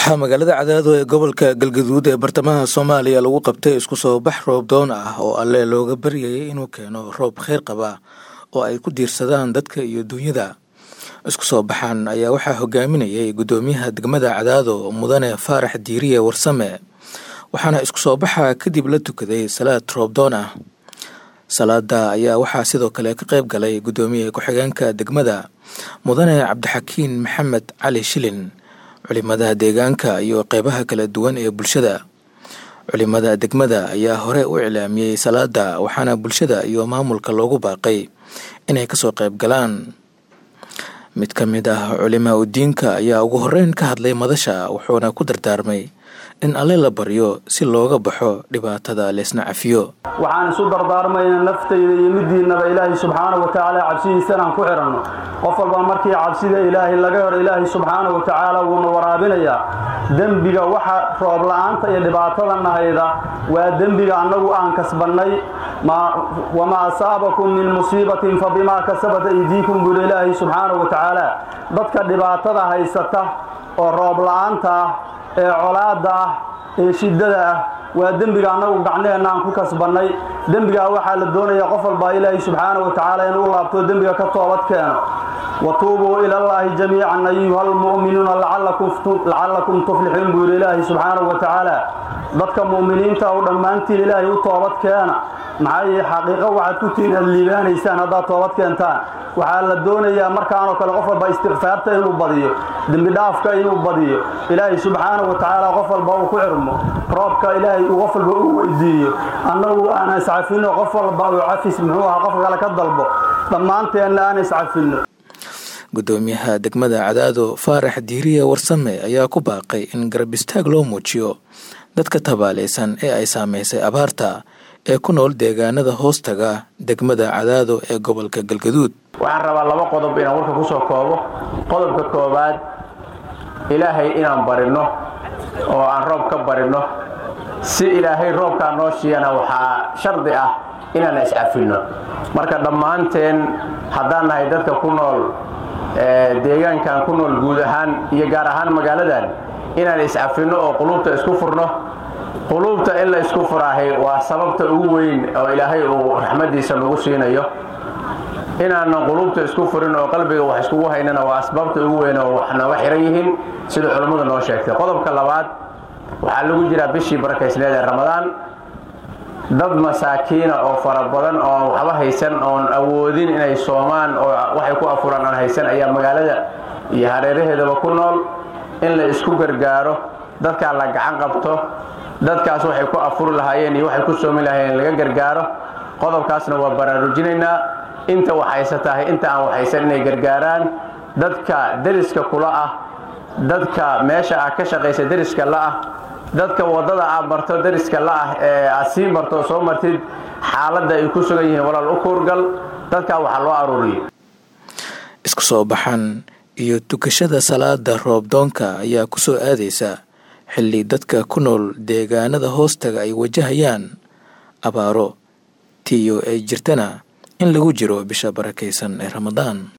waxaa magaalada Cadaado ee gobolka Galgaduud ee bartamaha Soomaaliya lagu qabtay isku soo bax roob doon ah oo alle looga baryay inuu keeno roob kheyr qaba oo ay ku diirsadaan dadka iyo dunyada. Isku soo baxan ayaa waxaa hogaaminayay gudoomiyaha degmada Cadaado Mudane Faarax Diiriye Warsame, waxaana isku soo baxa kadib la tukaday salaad roob doon ah. Salaada ayaa waxaa sidoo kale ka qayb galay gudoomiyaha ku-xigeenka degmada Mudane Cabdixakiin Maxamed Cali Shilin, culimada deegaanka iyo qaybaha kala duwan ee bulshada. Culimada degmada ayaa hore u ilaamiyay salaada, waxaana bulshada iyo maamulka loogu baaqay inay ka soo qayb galaan. Mid ka mid ah culimada diinka ayaa ugu horeyn ka hadlay madasha, wuxuuna ku dardaarmay in alle la baryo si looga baxo dhibaatada leesna cafiyo. waxaan isu dardaarmaynaa naftayda iyo midiinaba Ilaahay subxaanahu wa ta'ala cabsidiisa aan ku xiranno. qof walba markii cabsida Ilaahay laga hor Ilaahay subxaanahu wa ta'ala wuu waraabinayaa. dambiga waxa roob la'aanta iyo dhibaatada nahayda waa dambiga anagu aan kasbanay wama asaabakum min musiibatin fabima kasabat aydiikum bi Ilaahay subxaanahu wa ta'ala. dadka dhibaatada haysata oo roob la'aanta ee colaada ee shidada waa dambiga anagu gacneena aan ku kasbanay. dambiga waxa la doonayaa qof walba Ilaahay subxaanahu wa ta'ala inuu laabto dambiga ka toobad keeno. watuubu ila Allahi jamii'an ayyuhal mu'minuuna la'allakum tuflihun bi Ilaahay subxaanahu wa ta'ala. dadka mu'miniinta oo dhamaantiin Ilaahay u toobad keena. maxay xaqiiqo waxa ku tiiraan liibaanaysaan hadda toobad keentaan. waxa la doonayaa markaan oo kale qof walba istighfaarta inuu badiyo, dambi dhaafka inuu badiyo. Ilaahay subxaanahu wa ta'ala qof walba uu ku xirmo, roobka Ilaahay uu qof walba u weydiiyo. annagu aan iscafino qof walba uu cafis muxuu ahaa qof kale ka dalbo, dhammaanteen aan iscafino. gudoomiyaha degmada Cadaado Faarax Diiriye Warsame ayaa ku baaqay in garab istaag loo muujiyo dadka tabaaleysan ee ay saameysay abaarta ee ku nool deegaanada hoostaga degmada Cadaado ee gobolka Galgaduud. waxaan rabaa laba qodob inaan warka ku soo koobo. qodobka koobaad, Ilaahay inaan barino oo aan roob ka barino. si Ilaahay roobka noo siiyana waxaa shardi ah inaan iscafino. marka dhammaanteen haddaan nahay dadka ku nool deegaankan ku nool guud ahaan iyo gaar ahaan magaaladan inaan iscafino oo qulubta isku furno. qulubta in la isku furaahay waa sababta ugu weyn oo Ilaahay uu raxmadiisa nagu siinayo. inaan qulubta isku furin oo qalbiga wax iskugu haynana waa asbaabta ugu weyn oo wax naga xiran yihiin sida culimadu noo sheegtay. qodobka labaad, waxaa lagu jiraa bishii barakaysneed ee Ramadaan. dad masaakiina oo fara badan oo waxba haysan oo awoodin inay soomaan oo waxay ku afuraan aan haysan ayaa magaalada iyo hareeraheedaba ku nool. in la isku gargaaro, dadka la gacan qabto, dadkaas waxay ku afuri lahaayeen iyo waxay ku soomi lahaayeen laga gargaaro. qodobkaasna waa baraarujinaynaa. inta wax haysatahay inta aan wax haysan inay gargaaraan. dadka deriska kula ah, dadka meesha ka shaqeysa deriska la ah, dadka wadada aad marto deriska la ah ee aad sii marto soo martid xaaladda ay ku sugan yihiin walaal u kuurgal. dadka waxa loo aruuriyo. isku soo baxan iyo tukashada salaada roob doonka ayaa ku soo aadaysa xilli dadka ku nool deegaanada hoostaga ay wajahayaan abaaro tiyo ay jirtana in lagu jiro bisha barakaysan ee Ramadaan.